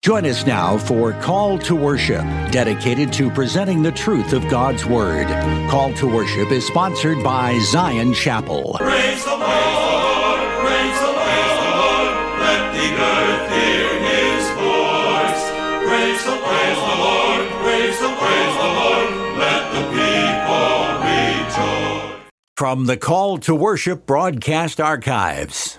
Join us now for Call to Worship, dedicated to presenting the truth of God's Word. Call to Worship is sponsored by Zion Chapel. Praise the Lord, praise the Lord, let the earth hear His voice. Praise the Lord, praise the Lord, let the people rejoice. From the Call to Worship broadcast archives.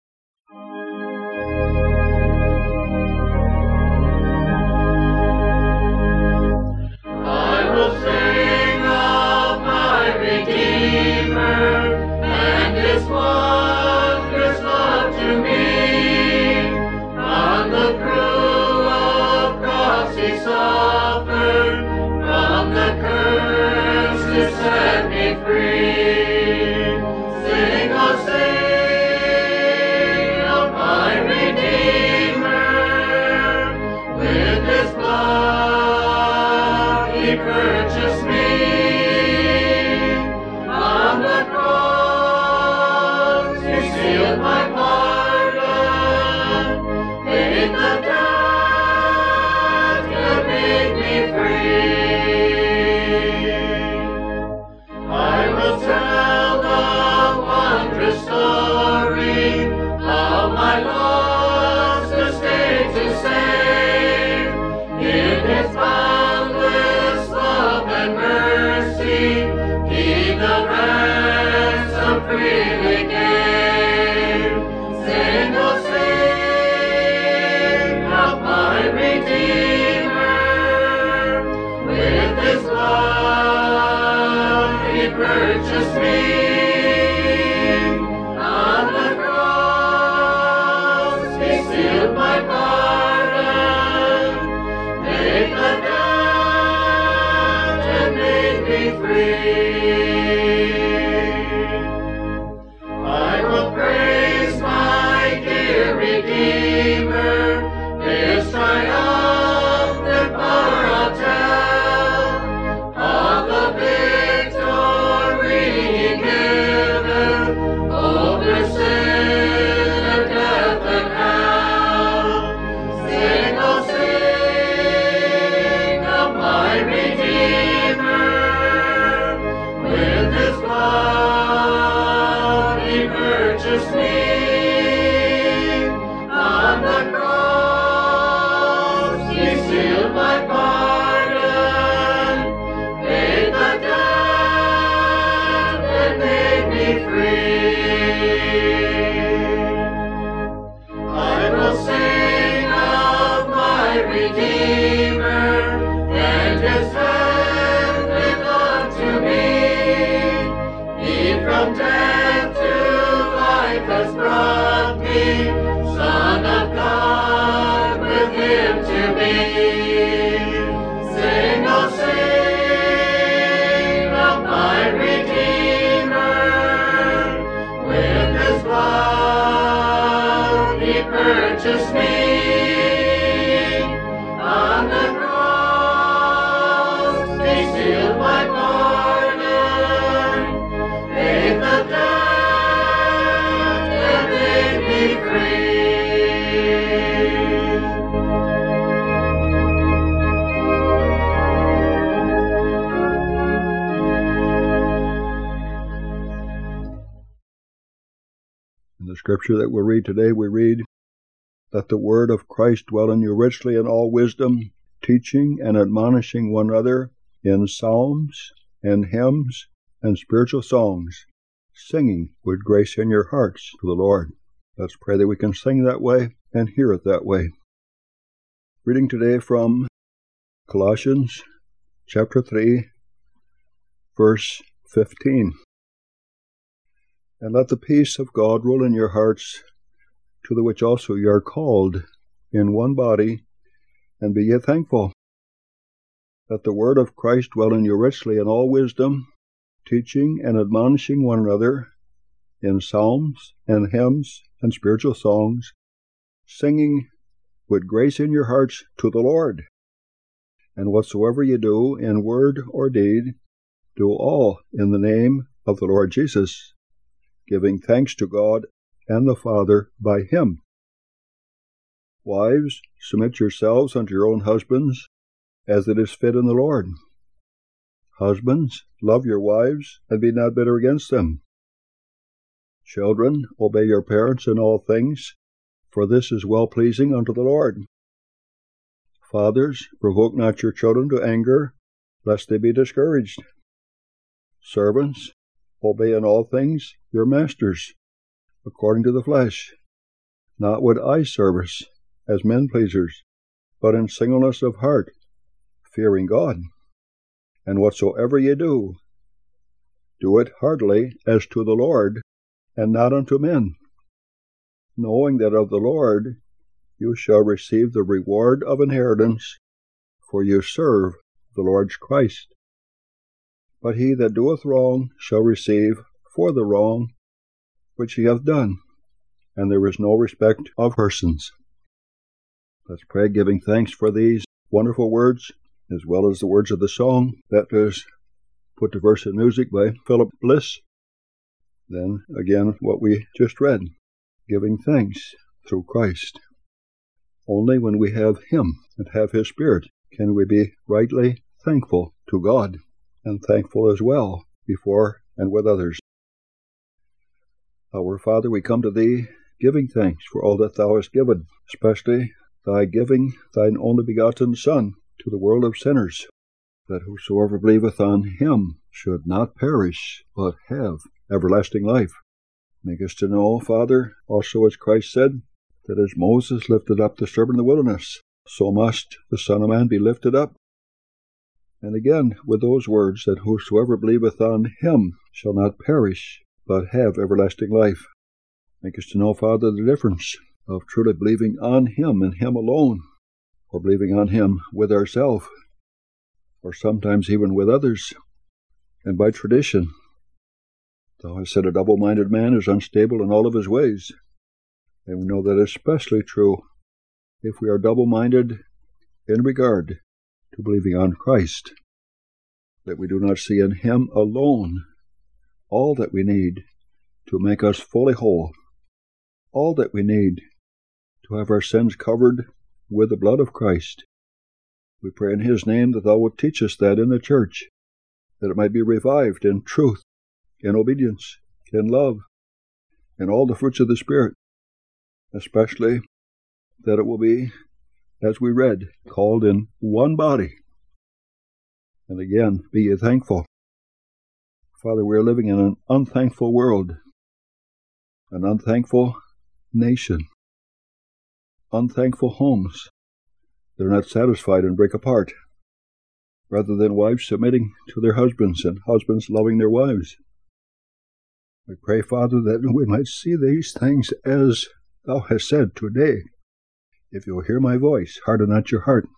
In the scripture that we'll read today, we read, "Let the word of Christ dwell in you richly in all wisdom, teaching and admonishing one another in psalms and hymns and spiritual songs, singing with grace in your hearts to the Lord." Let's pray that we can sing that way and hear it that way. Reading today from Colossians chapter 3, verse 15. "And let the peace of God rule in your hearts, to the which also ye are called in one body, and be ye thankful. Let the word of Christ dwell in you richly in all wisdom, teaching and admonishing one another in psalms and hymns and spiritual songs, singing with grace in your hearts to the Lord. And whatsoever ye do in word or deed, do all in the name of the Lord Jesus, giving thanks to God and the Father by him." Wives, submit yourselves unto your own husbands, as it is fit in the Lord. Husbands, love your wives, and be not bitter against them. Children, obey your parents in all things, for this is well-pleasing unto the Lord. Fathers, provoke not your children to anger, lest they be discouraged. Servants, obey in all things your masters, according to the flesh, not with eye service, as men-pleasers, but in singleness of heart, fearing God. And whatsoever ye do, do it heartily as to the Lord, and not unto men, knowing that of the Lord you shall receive the reward of inheritance, for you serve the Lord Christ. But he that doeth wrong shall receive for the wrong which he hath done, and there is no respect of persons. Let's pray, giving thanks for these wonderful words, as well as the words of the song that is put to verse and music by Philip Bliss. Then again what we just read, giving thanks through Christ. Only when we have Him and have His Spirit can we be rightly thankful to God, and thankful as well before and with others. Our Father, we come to Thee, giving thanks for all that Thou hast given, especially Thy giving Thine only begotten Son to the world of sinners, that whosoever believeth on Him should not perish, but have everlasting life. Make us to know, Father, also as Christ said, that as Moses lifted up the serpent in the wilderness, so must the Son of Man be lifted up. And again, with those words, that whosoever believeth on Him shall not perish, but have everlasting life. Make us to know, Father, the difference of truly believing on Him and Him alone, or believing on Him with ourselves, or sometimes even with others, and by tradition. Thou hast said a double-minded man is unstable in all of his ways, and we know that especially true if we are double-minded in regard to believing on Christ, that we do not see in Him alone all that we need to make us fully whole, all that we need to have our sins covered with the blood of Christ. We pray in His name that Thou wilt teach us that in the church, that it might be revived in truth, in obedience, in love, in all the fruits of the Spirit, especially that it will be, as we read, called in one body. And again, be ye thankful. Father, we are living in an unthankful world, an unthankful nation, unthankful homes. They're not satisfied and break apart, rather than wives submitting to their husbands and husbands loving their wives. We pray, Father, that we might see these things as Thou hast said today. If you'll hear my voice, harden not your heart.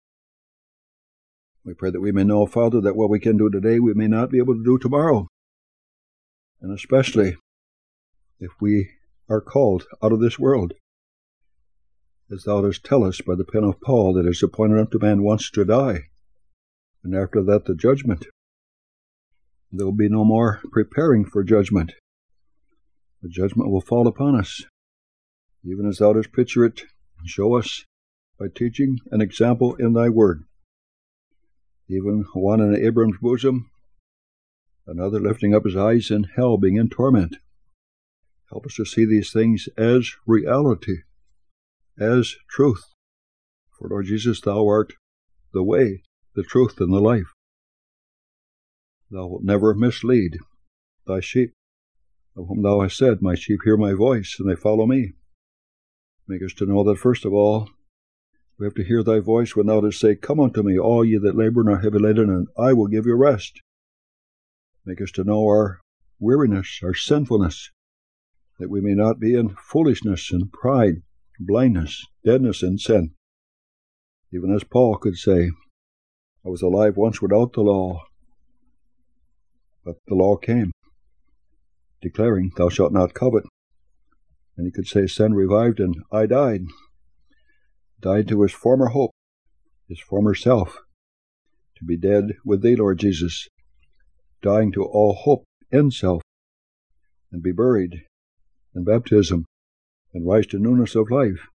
We pray that we may know, Father, that what we can do today we may not be able to do tomorrow. And especially if we are called out of this world, as Thou dost tell us by the pen of Paul, that it is appointed unto man once to die, and after that the judgment. There will be no more preparing for judgment. The judgment will fall upon us, even as Thou dost picture it and show us by teaching an example in Thy word. Even one in Abram's bosom, another lifting up his eyes in hell, being in torment. Help us to see these things as reality, as truth. For Lord Jesus, Thou art the way, the truth, and the life. Thou wilt never mislead Thy sheep, of whom Thou hast said, My sheep hear my voice, and they follow me. Make us to know that, first of all, we have to hear Thy voice when Thou dost say, Come unto me, all ye that labor and are heavy laden, and I will give you rest. Make us to know our weariness, our sinfulness, that we may not be in foolishness and pride, blindness, deadness in sin. Even as Paul could say, I was alive once without the law, but the law came, declaring, Thou shalt not covet. And he could say, sin revived, and I died to his former hope, his former self, to be dead with Thee, Lord Jesus, dying to all hope in self, and be buried in baptism, and rise to newness of life,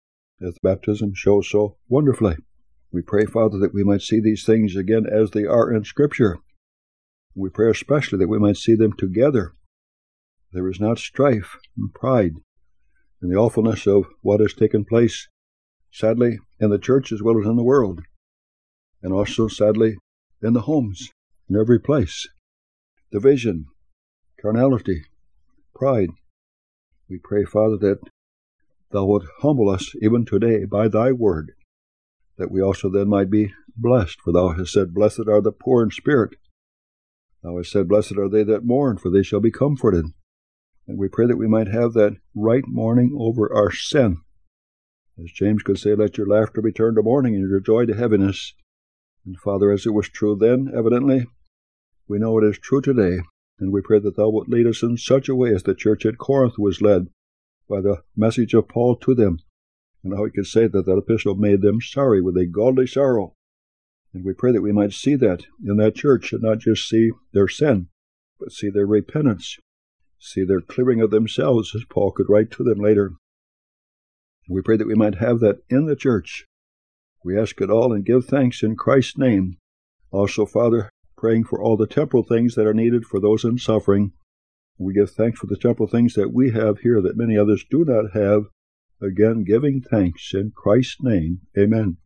as baptism shows so wonderfully. We pray, Father, that we might see these things again as they are in Scripture. We pray especially that we might see them together. There is not strife and pride and the awfulness of what has taken place, sadly, in the church as well as in the world, and also, sadly, in the homes, in every place. Division, carnality, pride. We pray, Father, that Thou wilt humble us even today by Thy word, that we also then might be blessed. For Thou hast said, Blessed are the poor in spirit. Thou hast said, Blessed are they that mourn, for they shall be comforted. And we pray that we might have that right mourning over our sin. As James could say, let your laughter be turned to mourning and your joy to heaviness. And Father, as it was true then, evidently, we know it is true today. And we pray that Thou wilt lead us in such a way as the church at Corinth was led by the message of Paul to them, and how he could say that epistle made them sorry with a godly sorrow. And we pray that we might see that in that church, and not just see their sin, but see their repentance, see their clearing of themselves, as Paul could write to them later. We pray that we might have that in the church. We ask it all and give thanks in Christ's name. Also, Father, praying for all the temporal things that are needed for those in suffering. We give thanks for the temporal things that we have here that many others do not have. Again, giving thanks in Christ's name. Amen.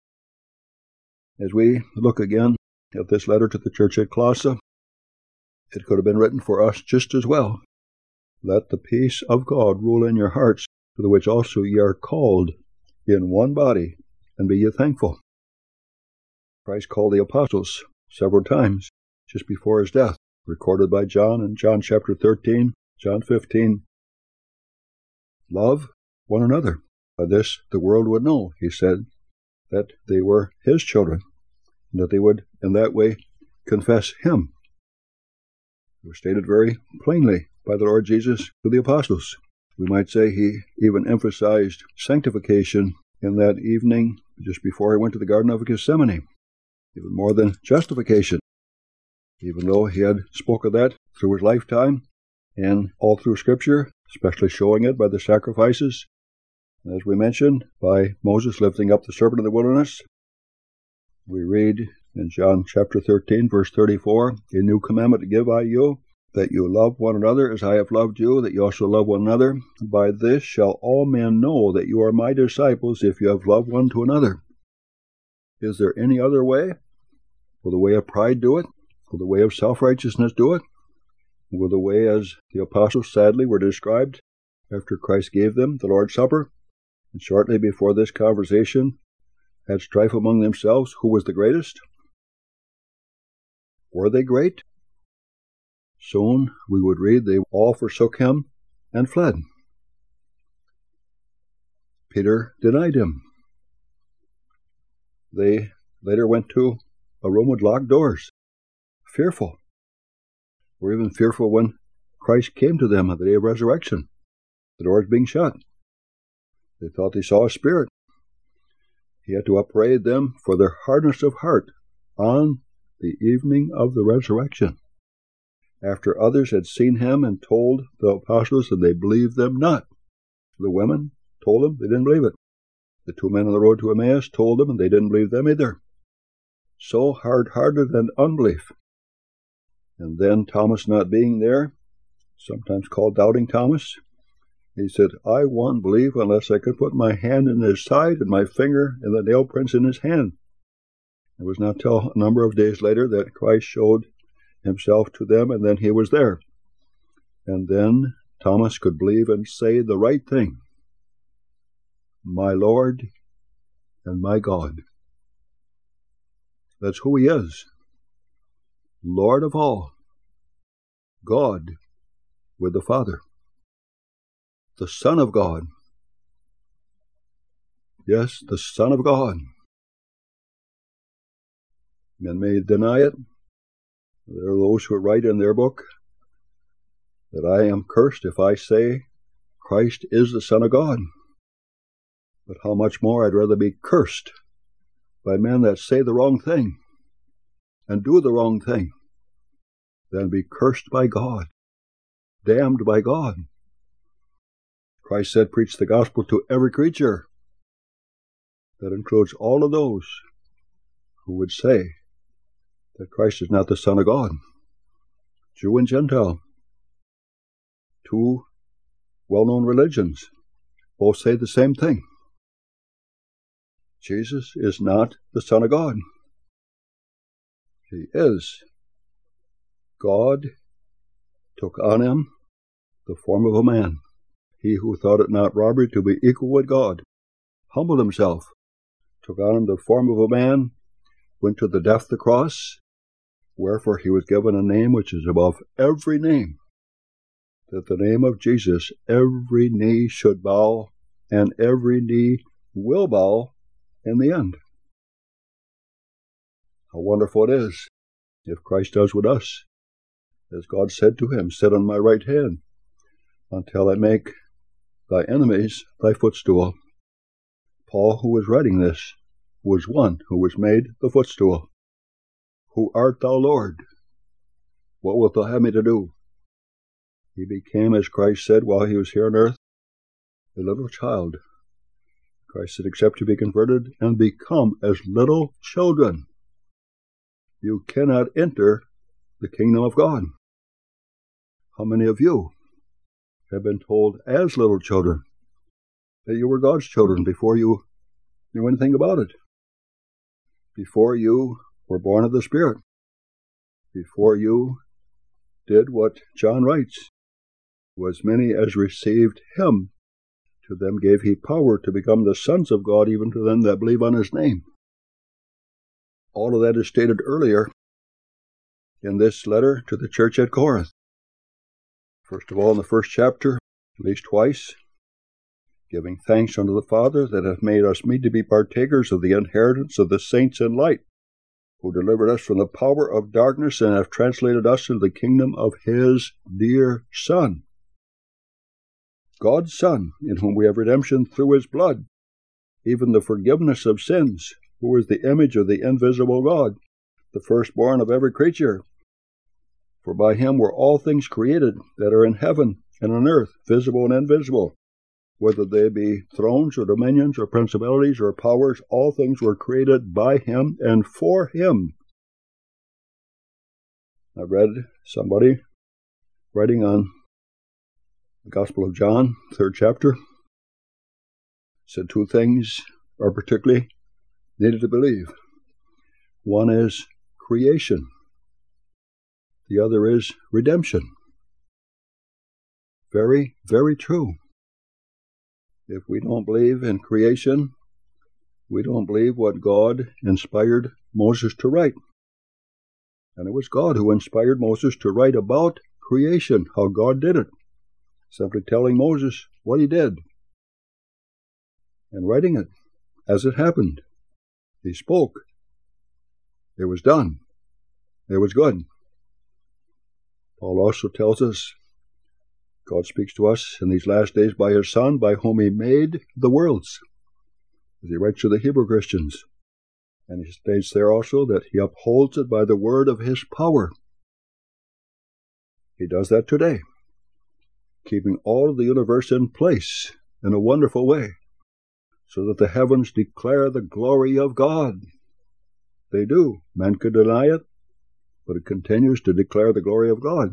As we look again at this letter to the church at Colossae, it could have been written for us just as well. Let the peace of God rule in your hearts, to the which also ye are called in one body, and be ye thankful. Christ called the apostles several times just before his death, recorded by John in John chapter 13, John 15. Love one another. By this the world would know, he said, that they were his children, and that they would in that way confess him. It was stated very plainly by the Lord Jesus to the apostles. We might say he even emphasized sanctification in that evening just before he went to the Garden of Gethsemane, even more than justification, even though he had spoken of that through his lifetime and all through Scripture, especially showing it by the sacrifices, as we mentioned, by Moses lifting up the serpent in the wilderness. We read in John chapter 13, verse 34, A new commandment give I you, that you love one another as I have loved you, that you also love one another. By this shall all men know that you are my disciples, if you have loved one to another. Is there any other way? Will the way of pride do it? Will the way of self-righteousness do it? Will the way as the apostles sadly were described after Christ gave them the Lord's Supper, and shortly before this conversation had strife among themselves who was the greatest? Were they great? Soon we would read they all forsook him and fled. Peter denied him. They later went to a room with locked doors, fearful. Were even fearful when Christ came to them on the day of resurrection, the doors being shut. They thought they saw a spirit. He had to upbraid them for their hardness of heart on the evening of the resurrection, after others had seen him and told the apostles, and they believed them not. The women told them, they didn't believe it. The two men on the road to Emmaus told them, and they didn't believe them either. So hard-hearted and unbelief. And then Thomas not being there, sometimes called Doubting Thomas, he said, I won't believe unless I could put my hand in his side and my finger in the nail prints in his hand. It was not till a number of days later that Christ showed himself to them, and then he was there. And then Thomas could believe and say the right thing. My Lord and my God. That's who he is. Lord of all. God with the Father. The Son of God. Yes, the Son of God. Men may deny it. There are those who write in their book that I am cursed if I say Christ is the Son of God. But how much more I'd rather be cursed by men that say the wrong thing and do the wrong thing than be cursed by God, damned by God. Christ said, preach the gospel to every creature. That includes all of those who would say that Christ is not the Son of God. Jew and Gentile. Two well-known religions both say the same thing. Jesus is not the Son of God. He is. God took on him the form of a man. He who thought it not robbery to be equal with God humbled himself, took on him the form of a man, went to the death of the cross, wherefore he was given a name which is above every name, that the name of Jesus every knee should bow, and every knee will bow in the end. How wonderful it is if Christ does with us, as God said to him, sit on my right hand until I make thy enemies thy footstool. Paul, who was writing this, was one who was made the footstool. Who art thou, Lord? What wilt thou have me to do? He became, as Christ said while he was here on earth, a little child. Christ said, except you be converted and become as little children, you cannot enter the kingdom of God. How many of you have been told as little children that you were God's children before you knew anything about it? Before you were born of the Spirit? Before you did what John writes, was many as received him, to them gave he power to become the sons of God, even to them that believe on his name. All of that is stated earlier in this letter to the church at Corinth. First of all, in the first chapter, at least twice, giving thanks unto the Father that hath made us meet to be partakers of the inheritance of the saints in light, who delivered us from the power of darkness and hath translated us into the kingdom of his dear Son. God's Son, in whom we have redemption through his blood, even the forgiveness of sins, who is the image of the invisible God, the firstborn of every creature. For by him were all things created that are in heaven and on earth, visible and invisible. Whether they be thrones or dominions or principalities or powers, all things were created by him and for him. I read somebody writing on the Gospel of John, 3rd chapter, said two things are particularly needed to believe. One is creation. The other is redemption. Very, very true. If we don't believe in creation, we don't believe what God inspired Moses to write. And it was God who inspired Moses to write about creation, how God did it, simply telling Moses what he did and writing it as it happened. He spoke. It was done. It was good. Paul also tells us God speaks to us in these last days by his Son, by whom he made the worlds, as he writes to the Hebrew Christians. And he states there also that he upholds it by the word of his power. He does that today, keeping all of the universe in place in a wonderful way, so that the heavens declare the glory of God. They do. Man could deny it, but it continues to declare the glory of God.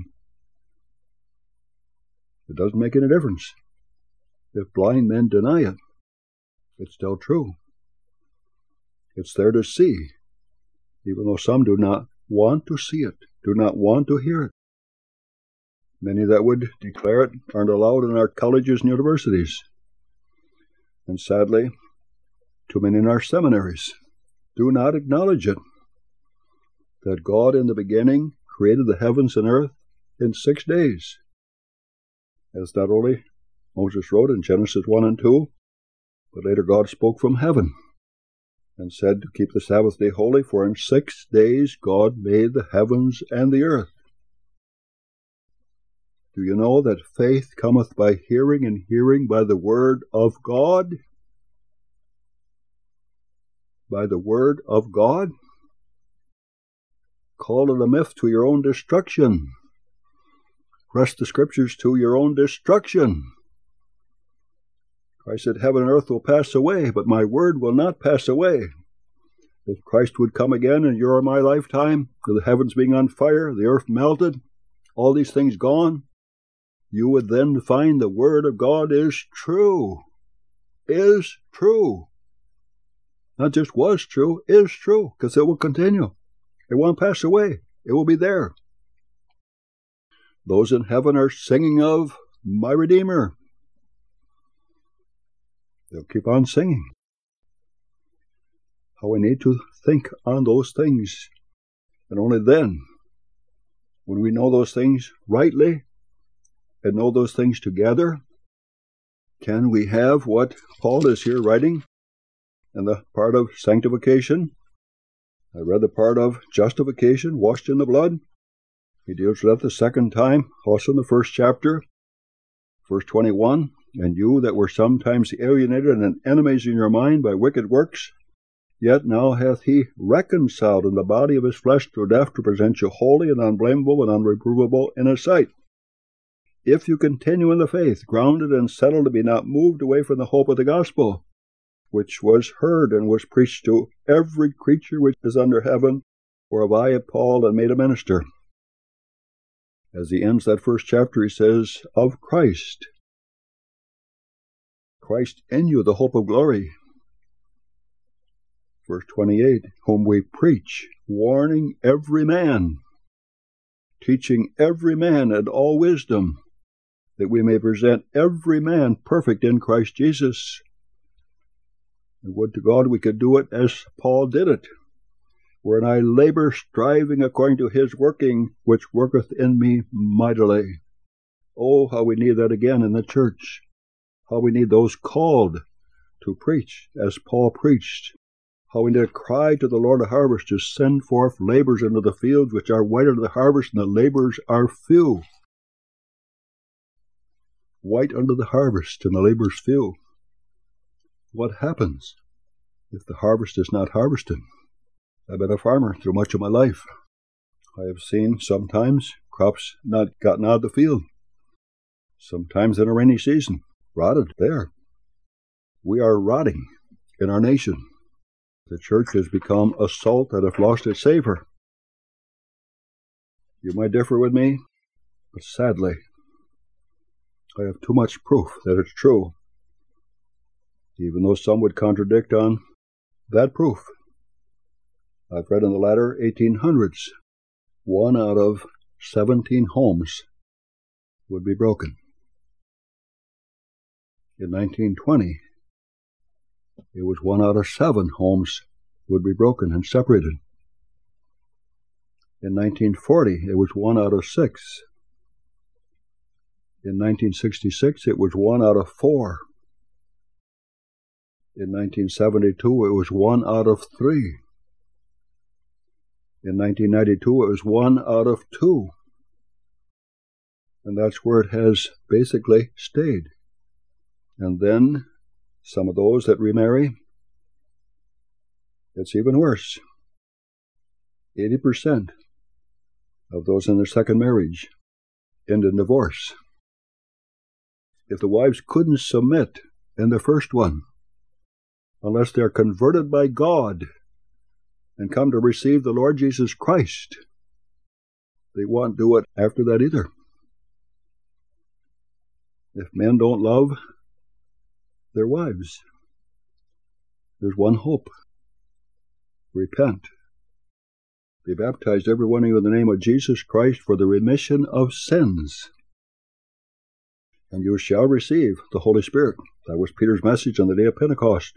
It doesn't make any difference. If blind men deny it, it's still true. It's there to see, even though some do not want to see it, do not want to hear it. Many that would declare it aren't allowed in our colleges and universities. And sadly, too many in our seminaries do not acknowledge it, that God in the beginning created the heavens and earth in 6 days. As not only Moses wrote in Genesis 1 and 2, but later God spoke from heaven and said to keep the Sabbath day holy, for in 6 days God made the heavens and the earth. Do you know that faith cometh by hearing, and hearing by the word of God? By the word of God? Call it a myth to your own destruction. Press the scriptures to your own destruction. Christ said, heaven and earth will pass away, but my word will not pass away. If Christ would come again in your or my lifetime, the heavens being on fire, the earth melted, all these things gone, you would then find the word of God is true. Is true. Not just was true, is true, because it will continue. It won't pass away. It will be there. Those in heaven are singing of my Redeemer. They'll keep on singing. How we need to think on those things. And only then, when we know those things rightly and know those things together, can we have what Paul is here writing in the part of sanctification. I read the part of justification, washed in the blood. He deals with that the second time, also in the first chapter, verse 21. And you that were sometimes alienated and enemies in your mind by wicked works, yet now hath he reconciled in the body of his flesh through death to present you holy and unblameable and unreprovable in his sight. If you continue in the faith, grounded and settled to be not moved away from the hope of the gospel, which was heard and was preached to every creature which is under heaven, whereof I have Paul and made a minister. As he ends that first chapter, he says, of Christ. Christ in you, the hope of glory. Verse 28, whom we preach, warning every man, teaching every man in all wisdom, that we may present every man perfect in Christ Jesus. And would to God we could do it as Paul did it, wherein I labor, striving according to his working, which worketh in me mightily. Oh, how we need that again in the church. How we need those called to preach as Paul preached. How we need to cry to the Lord of harvest to send forth laborers into the fields which are white unto the harvest, and the laborers are few. White unto the harvest, and the laborers few. What happens if the harvest is not harvested? I've been a farmer through much of my life. I have seen sometimes crops not gotten out of the field. Sometimes in a rainy season, rotted there. We are rotting in our nation. The church has become a salt that hath lost its savor. You might differ with me, but sadly, I have too much proof that it's true, even though some would contradict on that proof. I've read in the latter 1800s, 1 out of 17 homes would be broken. In 1920, it was 1 out of 7 homes would be broken and separated. In 1940, it was 1 out of 6. In 1966, it was 1 out of 4. In 1972, it was 1 out of 3. In 1992, it was 1 out of 2. And that's where it has basically stayed. And then some of those that remarry, it's even worse. 80% of those in their second marriage end in divorce. If the wives couldn't submit in the first one, unless they're converted by God and come to receive the Lord Jesus Christ, they won't do it after that either. If men don't love their wives, there's one hope. Repent. Be baptized, every one of you, in the name of Jesus Christ for the remission of sins, and you shall receive the Holy Spirit. That was Peter's message on the day of Pentecost.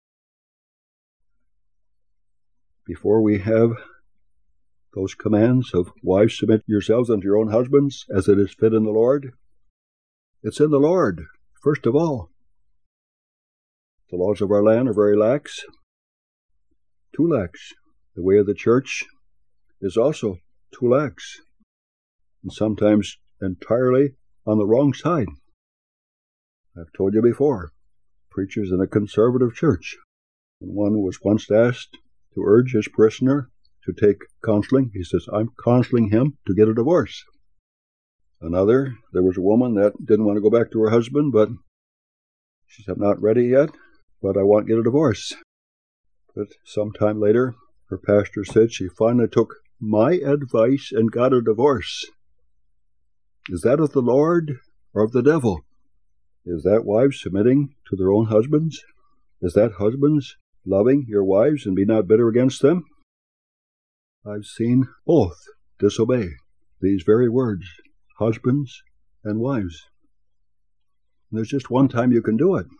Before we have those commands of wives, submit yourselves unto your own husbands as it is fit in the Lord, it's in the Lord, first of all. The laws of our land are very lax, too lax. The way of the church is also too lax, and sometimes entirely on the wrong side. I've told you before, preachers in a conservative church, and one was once asked to urge his parishioner to take counseling. He says, I'm counseling him to get a divorce. Another, there was a woman that didn't want to go back to her husband, but She said, I'm not ready yet, but I want to get a divorce. But sometime later, her pastor said she finally took my advice and got a divorce. Is that of the Lord or of the devil? Is that wives submitting to their own husbands? Is that husbands loving your wives and be not bitter against them? I've seen both disobey these very words, husbands and wives. And there's just one time you can do it.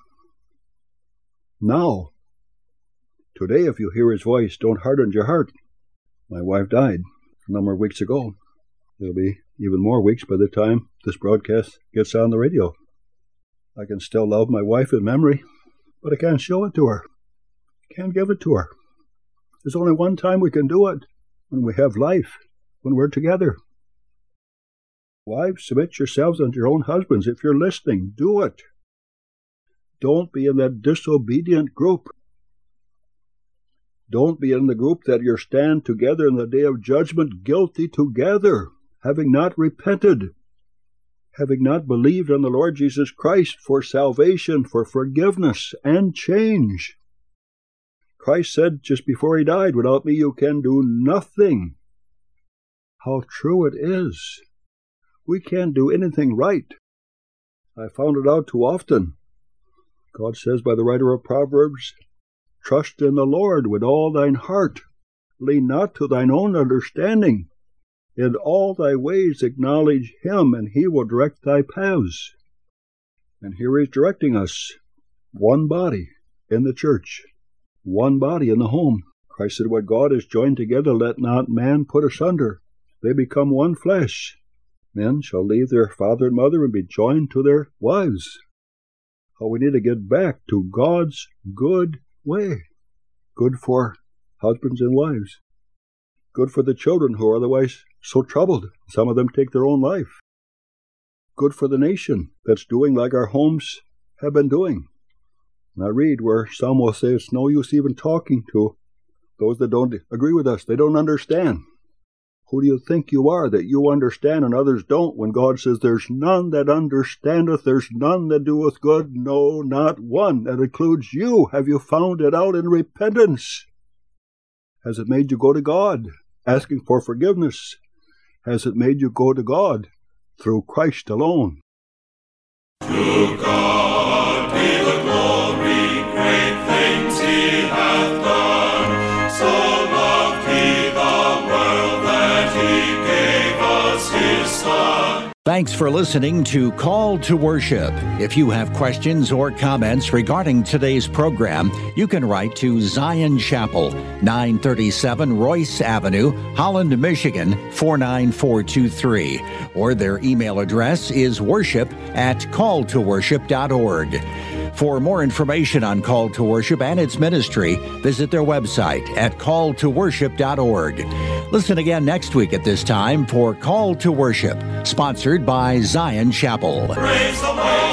Now. Today, if you hear his voice, don't harden your heart. My wife died a number of weeks ago. There'll be even more weeks by the time this broadcast gets on the radio. I can still love my wife in memory, but I can't show it to her. Can't give it to her. There's only one time we can do it, when we have life, when we're together. Wives, submit yourselves unto your own husbands. If you're listening, do it. Don't be in that disobedient group. Don't be in the group that you stand together in the day of judgment, guilty together, having not repented, having not believed on the Lord Jesus Christ for salvation, for forgiveness and change. Christ said just before he died, without me you can do nothing. How true it is. We can't do anything right. I found it out too often. God says by the writer of Proverbs, trust in the Lord with all thine heart. Lean not to thine own understanding. In all thy ways acknowledge him, and he will direct thy paths. And here he's directing us. One body in the church. One body in the home. Christ said, what God has joined together, let not man put asunder. They become one flesh. Men shall leave their father and mother and be joined to their wives. Oh, we need to get back to God's good way. Good for husbands and wives. Good for the children who are otherwise so troubled. Some of them take their own life. Good for the nation that's doing like our homes have been doing. And I read where some will say it's no use even talking to those that don't agree with us. They don't understand. Who do you think you are that you understand and others don't, when God says there's none that understandeth, there's none that doeth good, no, not one. That includes you. Have you found it out in repentance? Has it made you go to God asking for forgiveness? Has it made you go to God through Christ alone? To God be the glory, great things he hath done. So loved he the world that he gave us his Son. Thanks for listening to Call to Worship. If you have questions or comments regarding today's program, you can write to Zion Chapel, 937 Royce Avenue, Holland, Michigan, 49423. Or their email address is worship@calltoworship.org. For more information on Call to Worship and its ministry, visit their website at calltoworship.org. Listen again next week at this time for Call to Worship, sponsored by Zion Chapel. Praise the Lord.